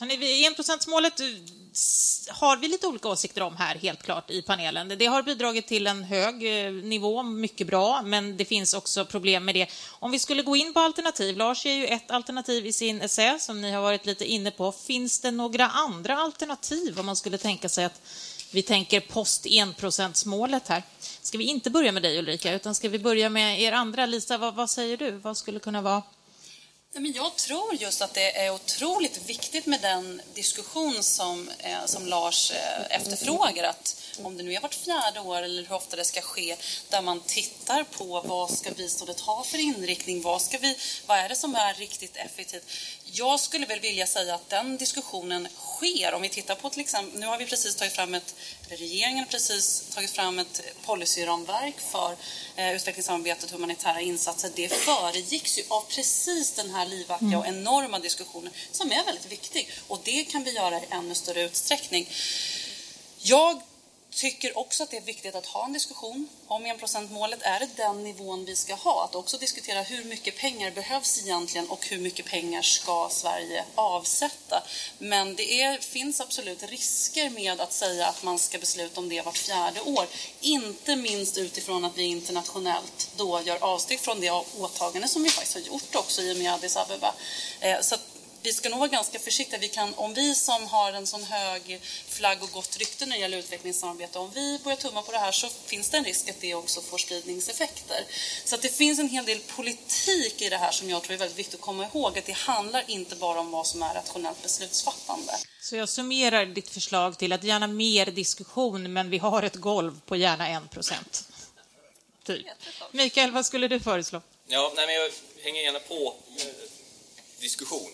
1%-målet har vi lite olika åsikter om här, helt klart, i panelen. Det har bidragit till en hög nivå, mycket bra, men det finns också problem med det. Om vi skulle gå in på alternativ, Lars ger ju ett alternativ i sin essä som ni har varit lite inne på. Finns det några andra alternativ om man skulle tänka sig att vi tänker post 1%-målet här? Ska vi inte börja med dig, Ulrika, utan ska vi börja med er andra? Lisa, vad säger du? Vad skulle kunna vara... Men jag tror just att det är otroligt viktigt med den diskussion som Lars efterfrågar, att om det nu är vart fjärde år eller hur ofta det ska ske, där man tittar på vad ska biståndet ha för inriktning, vad är det som är riktigt effektivt. Jag skulle väl vilja säga att den diskussionen sker. Om vi tittar på till exempel, nu har vi precis regeringen har precis tagit fram ett policyramverk för utvecklingssamarbetet och humanitära insatser. Det föregicks ju av precis den här livaktiga och enorma diskussionen som är väldigt viktig. Och det kan vi göra i ännu större utsträckning. Jag tycker också att det är viktigt att ha en diskussion om 1%-målet. Är det den nivån vi ska ha? Att också diskutera hur mycket pengar behövs egentligen och hur mycket pengar ska Sverige avsätta. Men det finns absolut risker med att säga att man ska besluta om det vart fjärde år. Inte minst utifrån att vi internationellt då gör avsteg från det åtagande som vi faktiskt har gjort också i och med Addis Abeba. Så att vi ska nog vara ganska försiktiga. Om vi som har en sån hög flagg och gott rykte när det gäller utvecklingssamarbete, om vi börjar tumma på det här så finns det en risk att det också får spridningseffekter. Så att det finns en hel del politik i det här som jag tror är väldigt viktigt att komma ihåg. Att det handlar inte bara om vad som är rationellt beslutsfattande. Så jag summerar ditt förslag till att gärna mer diskussion, men vi har ett golv på gärna 1%. Typ. Mikael, vad skulle du föreslå? Ja, men jag hänger gärna på diskussion.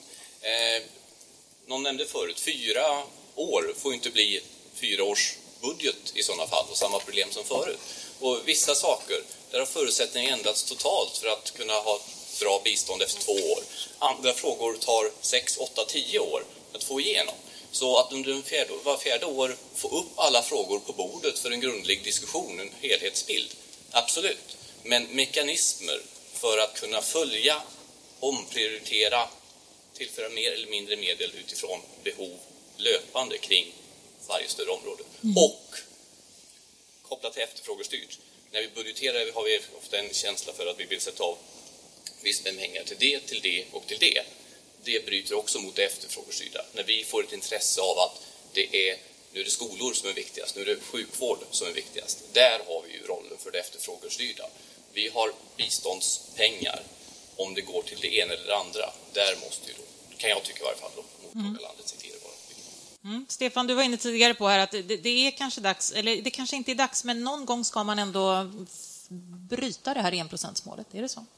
Någon nämnde förut, 4 år får inte bli 4 års budget i sådana fall och samma problem som förut. Och vissa saker, där har förutsättningarna ändrats totalt för att kunna ha bra bistånd efter 2 år. Andra frågor tar 6, 8, 10 år att få igenom. Så att under var fjärde år få upp alla frågor på bordet för en grundlig diskussion, en helhetsbild. Absolut. Men mekanismer för att kunna följa, omprioritera, tillföra mer eller mindre medel utifrån behov löpande kring varje större område. Och kopplat till efterfrågestyrt. När vi budgeterar har vi ofta en känsla för att vi vill sätta av visst med pengar till det och till det. Det bryter också mot det efterfrågestyrda. När vi får ett intresse av att nu är det skolor som är viktigast, nu är det sjukvård som är viktigast. Där har vi ju rollen för det efterfrågestyrda. Vi har biståndspengar. Om det går till det ena eller det andra, där måste ju då, kan jag tycka i varje fall då, mottagarlandet se till det bara. Stefan, du var inne tidigare på här att det är kanske dags, eller det kanske inte är dags, men någon gång ska man ändå bryta det här 1%-målet, är det så?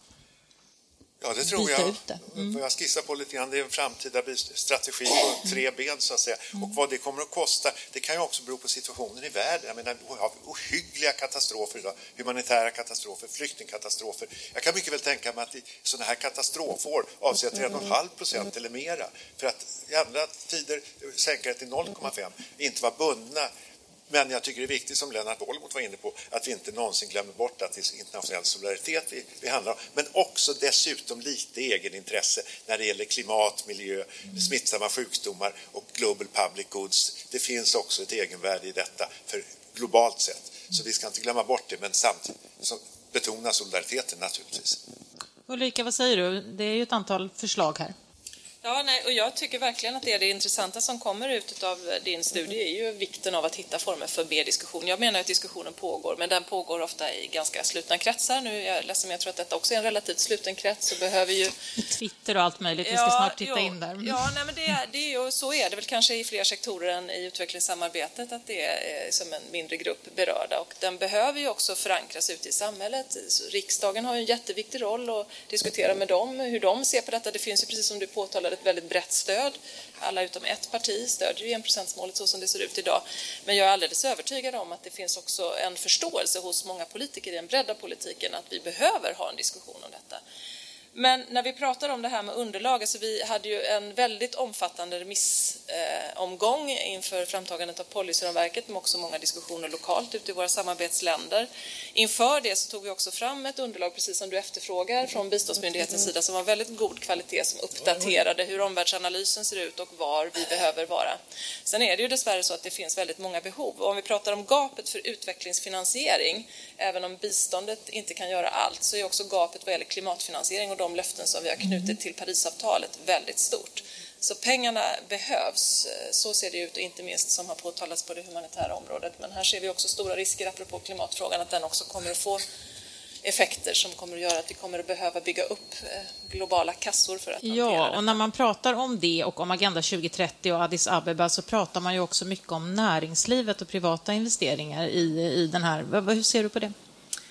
Ja, det tror jag. Jag skissar på lite grann, det är en framtida strategi på 3 ben så att säga. Och vad det kommer att kosta, det kan ju också bero på situationen i världen. Jag menar, vi har ohyggliga katastrofer idag, humanitära katastrofer, flyktingkatastrofer. Jag kan mycket väl tänka mig att i sådana här katastrofår avsätter 1,5% eller mera. För att i andra tider sänka det till 0,5, inte vara bundna. Men jag tycker det är viktigt, som Lennart Wollmot var inne på, att vi inte någonsin glömmer bort att det är internationell solidaritet vi handlar om. Men också dessutom lite egenintresse när det gäller klimat, miljö, smittsamma sjukdomar och global public goods. Det finns också ett egenvärde i detta för globalt sett. Så vi ska inte glömma bort det, men samtidigt betona solidariteten naturligtvis. Ulrika, vad säger du? Det är ju ett antal förslag här. Ja, och jag tycker verkligen att det är det intressanta som kommer ut av din studie är ju vikten av att hitta former för mer diskussion. Jag menar att diskussionen pågår, men den pågår ofta i ganska slutna kretsar. Nu är jag ledsen, men jag tror att detta också är en relativt sluten krets, så behöver ju... Twitter och allt möjligt, vi ska snart titta in där. Ja, men det är ju, så är det väl kanske i fler sektorer än i utvecklingssamarbetet, att det är som en mindre grupp berörda. Och den behöver ju också förankras ute i samhället. Riksdagen har ju en jätteviktig roll att diskutera med dem, hur de ser på detta. Det finns ju, precis som du påtalade, ett väldigt brett stöd. Alla utom ett parti stödjer ju 1%-målet så som det ser ut idag. Men jag är alldeles övertygad om att det finns också en förståelse hos många politiker i den bredda politiken att vi behöver ha en diskussion om detta. Men när vi pratar om det här med underlag, alltså vi hade ju en väldigt omfattande remissomgång inför framtagandet av policyramverket, men också många diskussioner lokalt ute i våra samarbetsländer. Inför det så tog vi också fram ett underlag, precis som du efterfrågar, från biståndsmyndighetens sida som var väldigt god kvalitet, som uppdaterade hur omvärldsanalysen ser ut och var vi behöver vara. Sen är det ju dessvärre så att det finns väldigt många behov. Och om vi pratar om gapet för utvecklingsfinansiering, även om biståndet inte kan göra allt, så är också gapet vad gäller klimatfinansiering och de löften som vi har knutit till Parisavtalet väldigt stort. Så pengarna behövs, så ser det ut, och inte minst som har påtalats på det humanitära området. Men här ser vi också stora risker, apropå klimatfrågan, att den också kommer att få effekter som kommer att göra att vi kommer att behöva bygga upp globala kassor för att hantera det. Ja, och när man pratar om det och om Agenda 2030 och Addis Abeba, så pratar man ju också mycket om näringslivet och privata investeringar i den här. Hur ser du på det?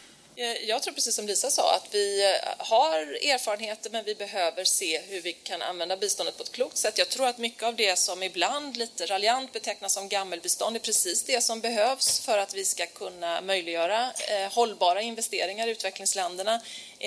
Jag tror precis som Lisa sa att vi har erfarenheter, men vi behöver se hur vi kan använda biståndet på ett klokt sätt. Jag tror att mycket av det som ibland lite raljant betecknas som gammelbistånd är precis det som behövs för att vi ska kunna möjliggöra hållbara investeringar i utvecklingsländerna.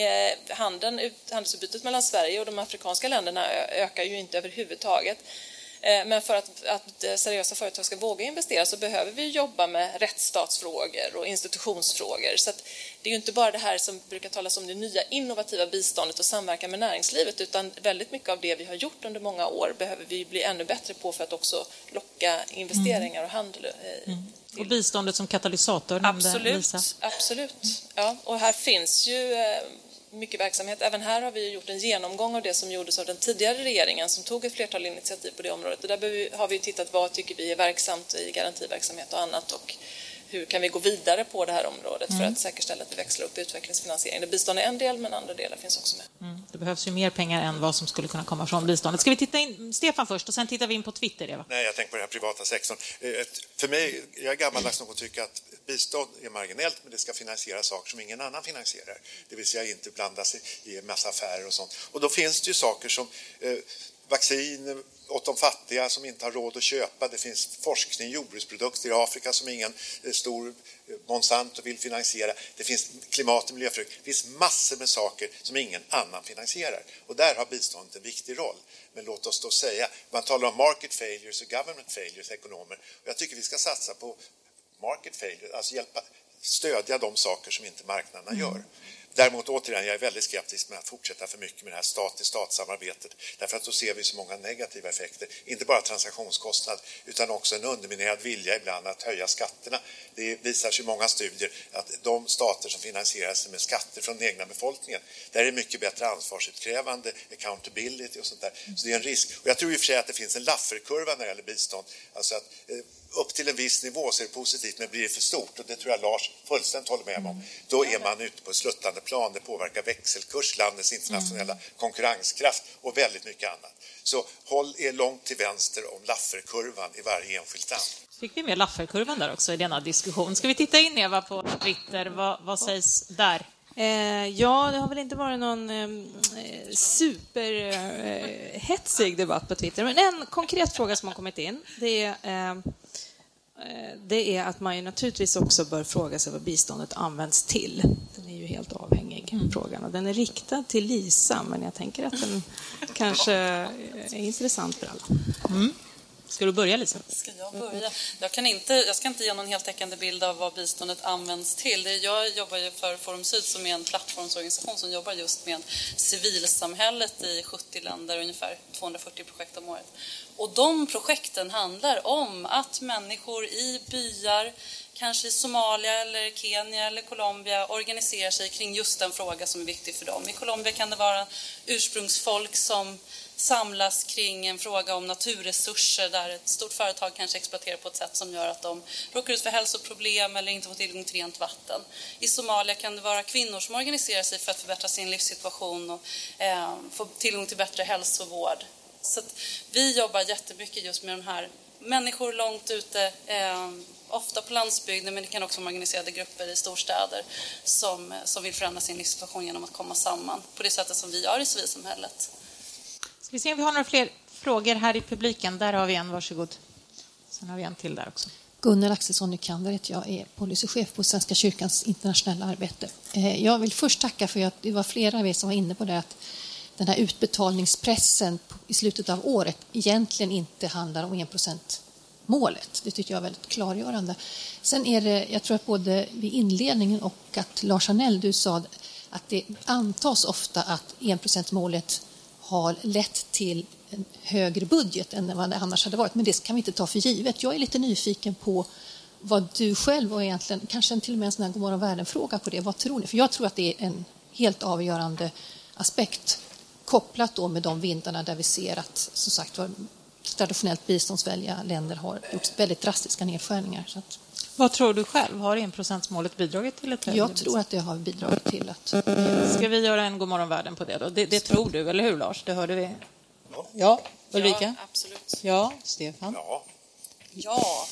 Handelsutbytet mellan Sverige och de afrikanska länderna ökar ju inte överhuvudtaget. Men för att seriösa företag ska våga investera så behöver vi jobba med rättsstatsfrågor och institutionsfrågor. Så att det är ju inte bara det här som brukar talas om det nya innovativa biståndet och samverkan med näringslivet, utan väldigt mycket av det vi har gjort under många år behöver vi bli ännu bättre på för att också locka investeringar och handel. Och biståndet som katalysator nämnde Lisa. Absolut. Ja, och här finns ju mycket verksamhet. Även här har vi gjort en genomgång av det som gjordes av den tidigare regeringen som tog ett flertal initiativ på det området. Och där har vi tittat vad tycker vi är verksamt i garantiverksamhet och annat, och hur kan vi gå vidare på det här området för att säkerställa att vi växlar upp utvecklingsfinansiering. Bistånd är en del, men andra delar finns också med. Det behövs ju mer pengar än vad som skulle kunna komma från biståndet. Ska vi titta in Stefan först och sen tittar vi in på Twitter, Eva? Nej, jag tänker på den här privata sektorn. För mig, jag är gammaldags nog att tycka att bistånd är marginellt, men det ska finansiera saker som ingen annan finansierar. Det vill säga inte blanda sig i en massa affärer och sånt. Och då finns det ju saker som vaccin åt de fattiga som inte har råd att köpa. Det finns forskning, jordbruksprodukter i Afrika som ingen stor Monsanto vill finansiera. Det finns klimat- och miljöfrågor. Det finns massor med saker som ingen annan finansierar. Och där har biståndet en viktig roll. Men låt oss då säga, man talar om market failures och government failures, ekonomer. Och jag tycker vi ska satsa på market failure, alltså stödja de saker som inte marknaderna gör. Däremot återigen, jag är väldigt skeptisk med att fortsätta för mycket med det här stat-till-stat-samarbetet. Därför att då ser vi så många negativa effekter. Inte bara transaktionskostnad utan också en underminerad vilja ibland att höja skatterna. Det visar sig i många studier att de stater som finansierar sig med skatter från den egna befolkningen, där är det mycket bättre ansvarsutkrävande, accountability och sånt där. Så det är en risk. Och jag tror i och för sig att det finns en Laffer-kurva när det gäller bistånd. Alltså att upp till en viss nivå så är det positivt, men blir det för stort, och det tror jag Lars fullständigt håller med om, då är man ute på ett sluttande plan. Det påverkar växelkurs, landets internationella konkurrenskraft och väldigt mycket annat. Så håll er långt till vänster om Laffer-kurvan i varje enskilt land. Fick vi med Laffer-kurvan där också i denna diskussion? Ska vi titta in, Eva, på Twitter? Vad sägs där? Ja, det har väl inte varit någon superhetsig debatt på Twitter. Men en konkret fråga som har kommit in, det är att man ju naturligtvis också bör fråga sig vad biståndet används till. Den är ju helt avhängig, frågan. Och den är riktad till Lisa, men jag tänker att den kanske är intressant för alla. Ska du börja, Lisa? Ska jag börja? Jag ska inte ge någon heltäckande bild av vad biståndet används till. Jag jobbar ju för Forum Syd som är en plattformsorganisation som jobbar just med civilsamhället i 70 länder, ungefär 240 projekt om året. Och de projekten handlar om att människor i byar, kanske i Somalia eller Kenya eller Colombia, organiserar sig kring just den fråga som är viktig för dem. I Colombia kan det vara ursprungsfolk som samlas kring en fråga om naturresurser där ett stort företag kanske exploaterar på ett sätt som gör att de råkar ut för hälsoproblem eller inte får tillgång till rent vatten. I Somalia kan det vara kvinnor som organiserar sig för att förbättra sin livssituation och få tillgång till bättre hälsovård. Så att vi jobbar jättemycket just med de här människor långt ute, ofta på landsbygden, men det kan också vara organiserade grupper i storstäder som vill förändra sin livssituation genom att komma samman på det sättet som vi gör i civilsamhället. Ska vi se om vi har några fler frågor här i publiken. Där har vi en, varsågod. Sen har vi en till där också. Gunnel Axelsson Nykander heter jag, är policychef på Svenska kyrkans internationella arbete. Jag vill först tacka för att det var flera av er som var inne på det, att den här utbetalningspressen i slutet av året egentligen inte handlar om 1%-målet. Det tycker jag är väldigt klargörande. Sen är det, jag tror att både vid inledningen och att Lars Anell, du sa att det antas ofta att 1%-målet har lett till en högre budget än vad det annars hade varit. Men det kan vi inte ta för givet. Jag är lite nyfiken på vad du själv och egentligen, kanske till och med en sån här God morgon världen-fråga på det. Vad tror ni? För jag tror att det är en helt avgörande aspekt kopplat då med de vindarna där vi ser att, som sagt, traditionellt biståndsvänliga länder har gjort väldigt drastiska nedskärningar. Så att, vad tror du själv? Har 1%-målet bidragit till ett högre jag tror att det har bidragit till att... Ska vi göra en God morgon världen på det då? Det tror du, eller hur Lars? Det hörde vi. Ja, Ulrika? Ja, absolut. Ja, Stefan? Ja.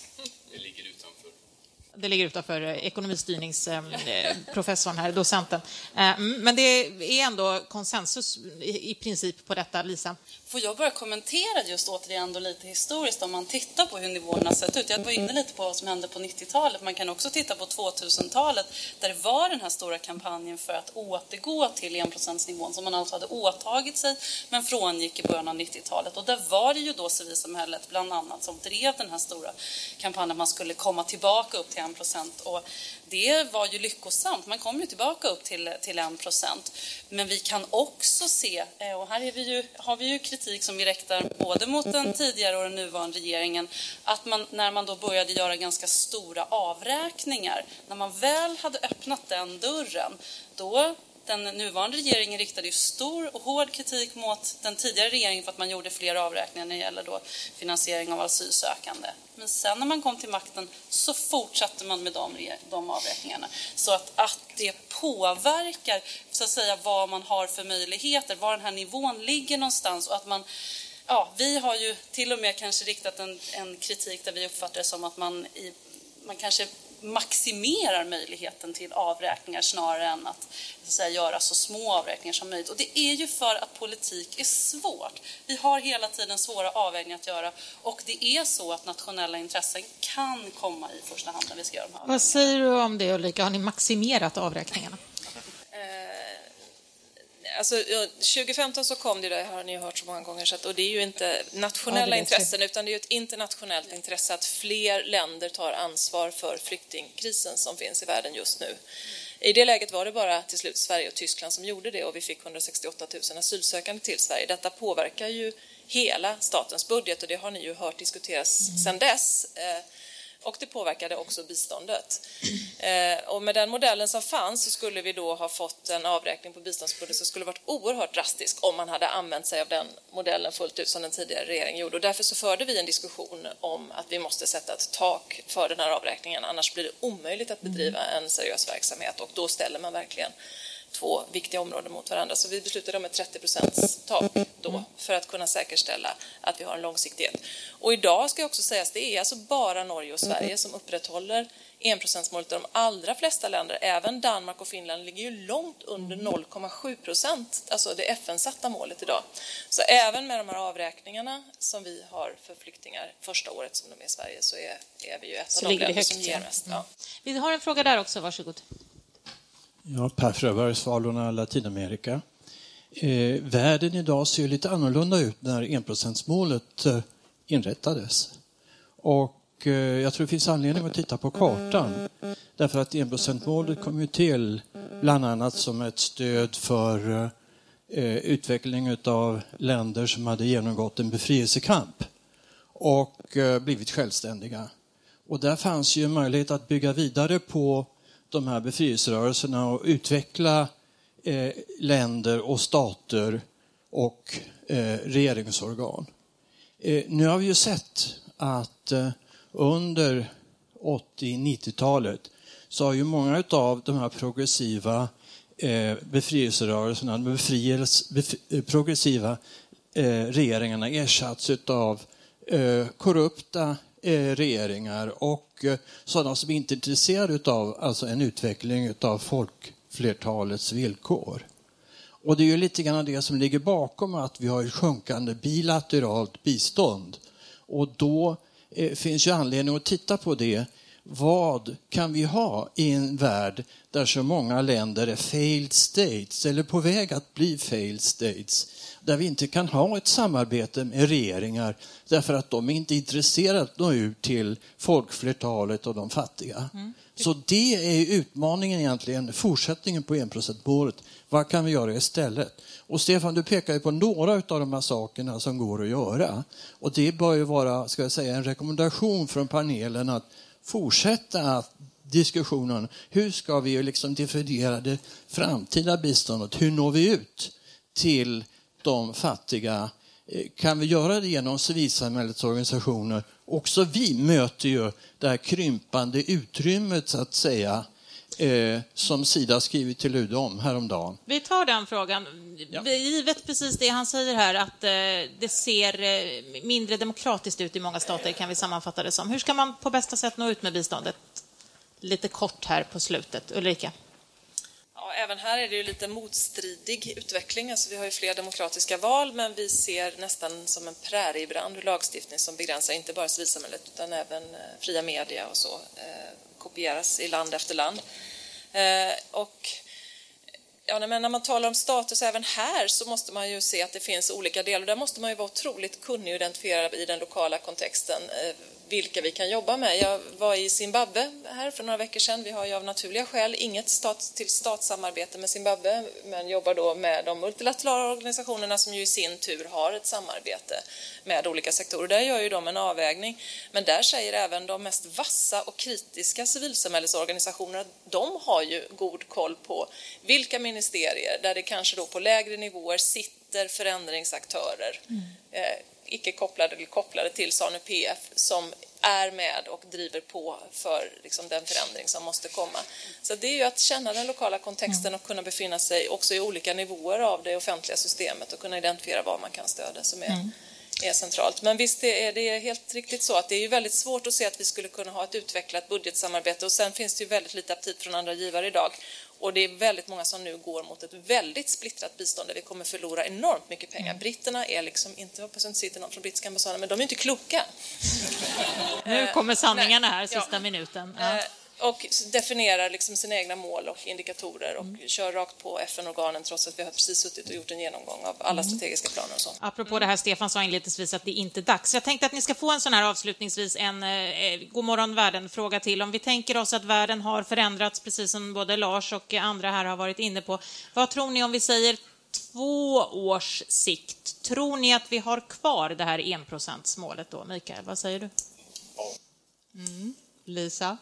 Det ligger utanför ekonomistyrningsprofessorn här, docenten. Men det är ändå konsensus i princip på detta, Lisa. Får jag bara kommentera just återigen då lite historiskt om man tittar på hur nivåerna har sett ut. Jag var inne lite på vad som hände på 90-talet. Man kan också titta på 2000-talet där det var den här stora kampanjen för att återgå till 1%-nivån som man alltså hade åtagit sig men frångick i början av 90-talet. Och där var det ju då civilsamhället bland annat som drev den här stora kampanjen att man skulle komma tillbaka upp till 1%. Och det var ju lyckosamt. Man kom ju tillbaka upp till 1%. Men vi kan också se, och här har vi ju kritik som vi riktar både mot den tidigare och den nuvarande regeringen, att när man då började göra ganska stora avräkningar, när man väl hade öppnat den dörren, då den nuvarande regeringen riktade ju stor och hård kritik mot den tidigare regeringen för att man gjorde fler avräkningar när det gäller då finansiering av asylsökande. Men sen när man kom till makten så fortsatte man med de avräkningarna. Så att det påverkar så att säga vad man har för möjligheter, var den här nivån ligger någonstans och att man... Ja, vi har ju till och med kanske riktat en kritik där vi uppfattar det som att man kanske maximerar möjligheten till avräkningar snarare än att säga, göra så små avräkningar som möjligt. Och det är ju för att politik är svårt. Vi har hela tiden svåra avvägningar att göra och det är så att nationella intressen kan komma i första hand när vi ska göra de här avvägningarna. Vad säger du om det, Ulrika? Har ni maximerat avräkningarna? Alltså, 2015 så kom det har ni ju hört så många gånger, så att, och det är ju inte nationella intressen utan det är ju ett internationellt intresse att fler länder tar ansvar för flyktingkrisen som finns i världen just nu. I det läget var det bara till slut Sverige och Tyskland som gjorde det och vi fick 168 000 asylsökande till Sverige. Detta påverkar ju hela statens budget och det har ni ju hört diskuteras sedan dess. Och det påverkade också biståndet. Och med den modellen som fanns så skulle vi då ha fått en avräkning på biståndsbudget som skulle varit oerhört drastisk om man hade använt sig av den modellen fullt ut som den tidigare regeringen gjorde. Och därför så förde vi en diskussion om att vi måste sätta ett tak för den här avräkningen. Annars blir det omöjligt att bedriva en seriös verksamhet och då ställer man verkligen två viktiga områden mot varandra. Så vi beslutade om ett 30% tak då för att kunna säkerställa att vi har en långsiktighet. Och idag ska jag också säga att det är alltså bara Norge och Sverige som upprätthåller 1%-målet. De allra flesta länder, även Danmark och Finland, ligger ju långt under 0,7%, alltså det FN-satta målet idag. Så även med de här avräkningarna som vi har för flyktingar första året som de är i Sverige så är vi ju ett av de länder som ger mest. Ja. Vi har en fråga där också, varsågod. Ja, Per Fröberg, Svalorna, Latinamerika. Världen idag ser lite annorlunda ut när 1%-målet inrättades. Och jag tror det finns anledning att titta på kartan. Därför att 1%-målet kom ju till bland annat som ett stöd för utveckling av länder som hade genomgått en befrielsekamp och blivit självständiga. Och där fanns ju en möjlighet att bygga vidare på de här befrielserörelserna och utveckla länder och stater och regeringsorgan. Nu har vi ju sett att under 80-90-talet så har ju många av de här progressiva befrielserörelserna, progressiva regeringarna ersatts av korrupta regeringar och sådana som inte är intresserade av alltså en utveckling av folkflertalets villkor. Och det är ju lite grann det som ligger bakom att vi har ett sjunkande bilateralt bistånd. Och då finns ju anledning att titta på det. Vad kan vi ha i en värld där så många länder är failed states eller på väg att bli failed states? Där vi inte kan ha ett samarbete med regeringar därför att de är inte intresserade att nå ut till folkflertalet och de fattiga. Så det är utmaningen egentligen, fortsättningen på 1%-målet. Vad kan vi göra istället? Och Stefan, du pekar ju på några av de här sakerna som går att göra. Och det bör ju vara, ska jag säga, en rekommendation från panelen att fortsätta diskussionen. Hur ska vi liksom definiera det framtida biståndet? Hur når vi ut till de fattiga? Kan vi göra det genom civilsamhällets organisationer? Också vi möter ju det här krympande utrymmet så att säga som Sida skrivit till UD om häromdagen. Vi tar den frågan. Ja. Givet precis det han säger här att det ser mindre demokratiskt ut i många stater kan vi sammanfatta det som. Hur ska man på bästa sätt nå ut med biståndet? Lite kort här på slutet. Ulrika? Ja, även här är det ju lite motstridig utveckling. Alltså vi har ju fler demokratiska val men vi ser nästan som en präriebrand hur lagstiftning som begränsar inte bara civilsamhället utan även fria media och så kopieras i land efter land. Och ja, men när man talar om status även här så måste man ju se att det finns olika delar. Där måste man ju vara otroligt kunnig och identifiera i den lokala kontexten vilka vi kan jobba med. Jag var i Zimbabwe här för några veckor sedan. Vi har ju av naturliga skäl inget stat-till-stat-samarbete med Zimbabwe men jobbar då med de multilaterala organisationerna som ju i sin tur har ett samarbete med olika sektorer. Där gör ju de en avvägning. Men där säger även de mest vassa och kritiska civilsamhällesorganisationerna att de har ju god koll på vilka ministerier där det kanske då på lägre nivåer sitter förändringsaktörer icke kopplade eller kopplade till ZANU-PF som är med och driver på för liksom, den förändring som måste komma. Så det är ju att känna den lokala kontexten och kunna befinna sig också i olika nivåer av det offentliga systemet och kunna identifiera vad man kan stödja som är centralt. Men visst är det helt riktigt så att det är ju väldigt svårt att se att vi skulle kunna ha ett utvecklat budgetsamarbete och sen finns det ju väldigt lite aptit från andra givare idag. Och det är väldigt många som nu går mot ett väldigt splittrat bistånd där vi kommer förlora enormt mycket pengar. Britterna är liksom inte, hoppas inte sitter någon från brittiska ambassaden, men de är inte kloka. Nu kommer sanningarna här, sista minuten. Ja. Och definierar liksom sina egna mål och indikatorer och kör rakt på FN-organen trots att vi har precis suttit och gjort en genomgång av alla strategiska planer och så. Apropå det här, Stefan sa inledningsvis att det inte är dags. Jag tänkte att ni ska få en sån här avslutningsvis en Godmorgon världen-fråga till. Om vi tänker oss att världen har förändrats precis som både Lars och andra här har varit inne på. Vad tror ni om vi säger 2 års sikt? Tror ni att vi har kvar det här 1%-målet då? Mikael, vad säger du? Lisa?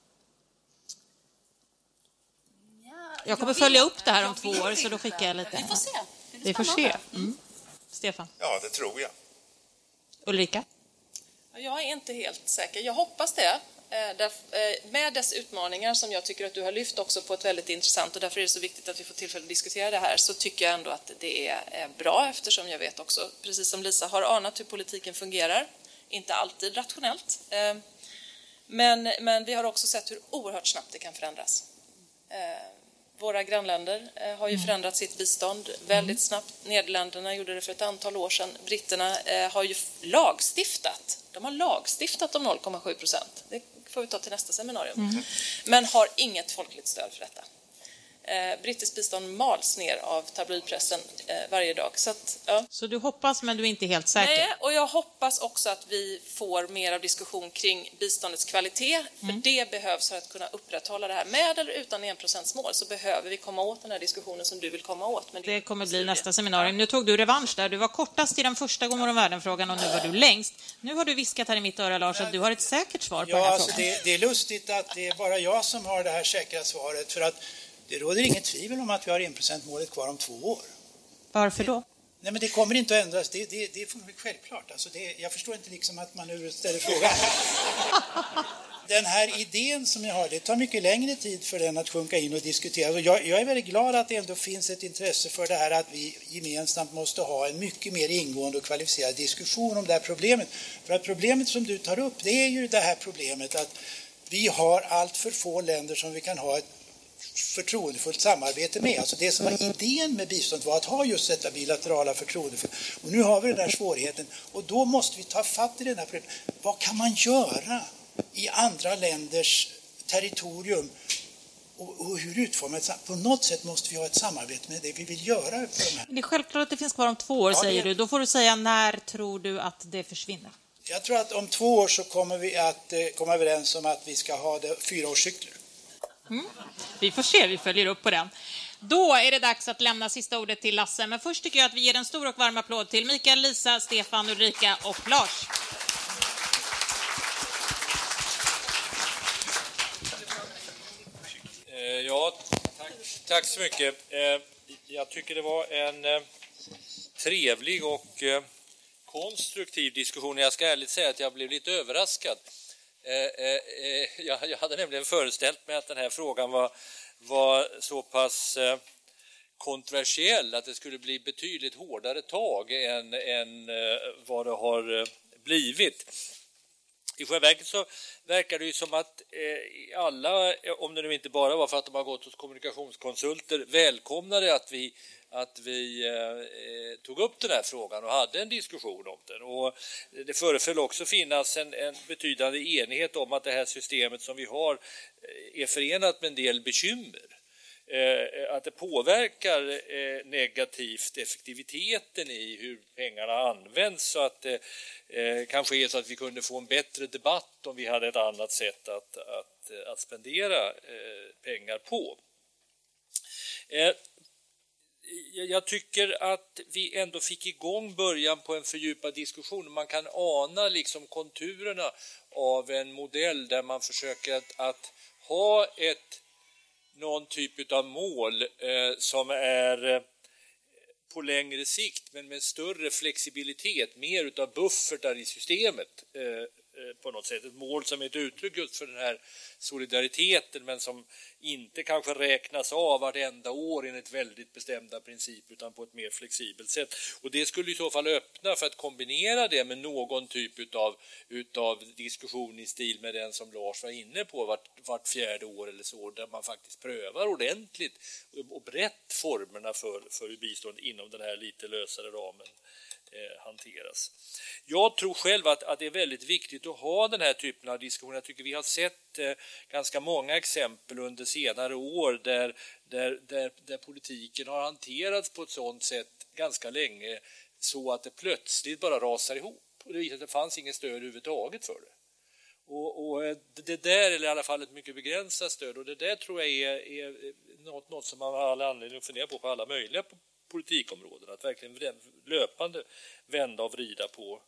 Jag kommer följa upp det här om 2 år så då skickar jag lite. Vi får se. Vi får se. Stefan? Ja, det tror jag. Ulrika? Jag är inte helt säker. Jag hoppas det. Med dess utmaningar som jag tycker att du har lyft också på ett väldigt intressant och därför är det så viktigt att vi får tillfälle att diskutera det här så tycker jag ändå att det är bra eftersom jag vet också, precis som Lisa har anat hur politiken fungerar. Inte alltid rationellt. Men vi har också sett hur oerhört snabbt det kan förändras. Våra grannländer har ju förändrat sitt bistånd väldigt snabbt. Nederländerna gjorde det för ett antal år sedan. Britterna har ju lagstiftat. De har lagstiftat om 0,7%. Det får vi ta till nästa seminarium. Men har inget folkligt stöd för detta. Brittiskt bistånd mals ner av tabloidpressen varje dag. Så du hoppas men du är inte helt säker? Nej, och jag hoppas också att vi får mer av diskussion kring biståndets kvalitet. För det behövs för att kunna upprätthålla det här. Med eller utan 1%-mål så behöver vi komma åt den här diskussionen som du vill komma åt. Men det kommer bli nästa seminarium. Nu tog du revansch där. Du var kortast i den första Godmorgon världen-frågan och nu var du längst. Nu har du viskat här i mitt öra, Lars, att du har ett säkert svar på den här frågan. Det är lustigt att det är bara jag som har det här säkra svaret för att det råder inget tvivel om att vi har 1%-målet kvar om 2 år. Varför då? Nej, men det kommer inte att ändras. Det är självklart. Alltså jag förstår inte liksom att man nu ställer frågan. Den här idén som jag har, det tar mycket längre tid för den att sjunka in och diskutera. Och jag är väldigt glad att det ändå finns ett intresse för det här att vi gemensamt måste ha en mycket mer ingående och kvalificerad diskussion om det här problemet. För att problemet som du tar upp, det är ju det här problemet att vi har allt för få länder som vi kan ha ett förtroendefullt samarbete med. Alltså det som var idén med bistånd var att ha just detta bilaterala förtroende. Och nu har vi den här svårigheten och då måste vi ta fatt i den här problemet. Vad kan man göra i andra länders territorium och hur utformat? På något sätt måste vi ha ett samarbete med det vi vill göra. För de här. Det är självklart att det finns kvar om 2 år, säger du. Då får du säga när tror du att det försvinner? Jag tror att om 2 år så kommer vi att komma överens om att vi ska ha 4-årscykler. Vi får se, vi följer upp på den. Då är det dags att lämna sista ordet till Lasse. Men först tycker jag att vi ger en stor och varm applåd till Mikael, Lisa, Stefan, Ulrika och Lars. Ja, tack så mycket. Jag tycker det var en trevlig och konstruktiv diskussion. Jag ska ärligt säga att jag blev lite överraskad. Jag hade nämligen föreställt mig att den här frågan var så pass kontroversiell att det skulle bli betydligt hårdare tag än vad det har blivit. I själva verket så verkar det ju som att alla, om det nu inte bara var för att de har gått hos kommunikationskonsulter, välkomnade att vi tog upp den här frågan och hade en diskussion om den. Och det föreföll också finnas en betydande enighet om att det här systemet som vi har är förenat med en del bekymmer. Att det påverkar negativt effektiviteten i hur pengarna används, så att det kan ske så att vi kunde få en bättre debatt om vi hade ett annat sätt att spendera pengar på. Jag tycker att vi ändå fick igång början på en fördjupad diskussion. Man kan ana liksom konturerna av en modell där man försöker att ha någon typ av mål som är på längre sikt men med större flexibilitet, mer utav buffertar i systemet på något sätt. Ett mål som är ett uttryck just för den här solidariteten men som inte kanske räknas av vartenda år enligt väldigt bestämda principer utan på ett mer flexibelt sätt. Och det skulle i så fall öppna för att kombinera det med någon typ utav diskussion i stil med den som Lars var inne på vart 4:e år eller så, där man faktiskt prövar ordentligt och brett formerna för hur bistånd inom den här lite lösare ramen hanteras. Jag tror själv att det är väldigt viktigt att ha den här typen av diskussioner. Jag tycker vi har sett ganska många exempel under senare år där politiken har hanterats på ett sådant sätt ganska länge så att det plötsligt bara rasar ihop. Och det visar att det fanns ingen stöd överhuvudtaget för det. Och det där, eller i alla fall ett mycket begränsat stöd, och det där tror jag är något som man har all anledning att fundera på alla möjliga politikområden, att verkligen löpande vända och vrida på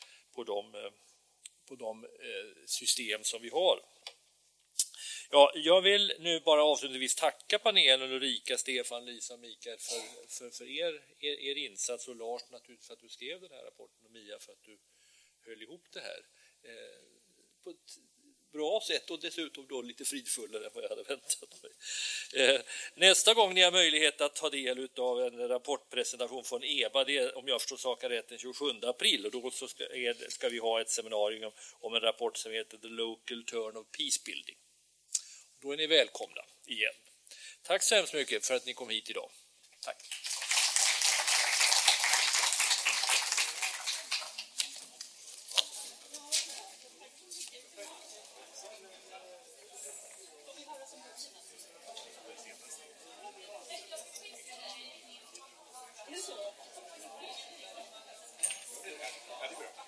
de system som vi har. Ja, jag vill nu bara avslutningsvis tacka panelen, Ulrika, Stefan, Lisa och Mikael för er insats, och Lars naturligtvis för att du skrev den här rapporten, och Mia för att du höll ihop det här på ett bra sätt och dessutom då lite fridfullare än vad jag hade väntat mig. Nästa gång ni har möjlighet att ta del av en rapportpresentation från EBA, det är, om jag förstår saken rätt, den 27 april, och då så ska vi ha ett seminarium om en rapport som heter The Local Turn of Peace Building. Då är ni välkomna igen. Tack så hemskt mycket för att ni kom hit idag. Tack. Ja, det är bra.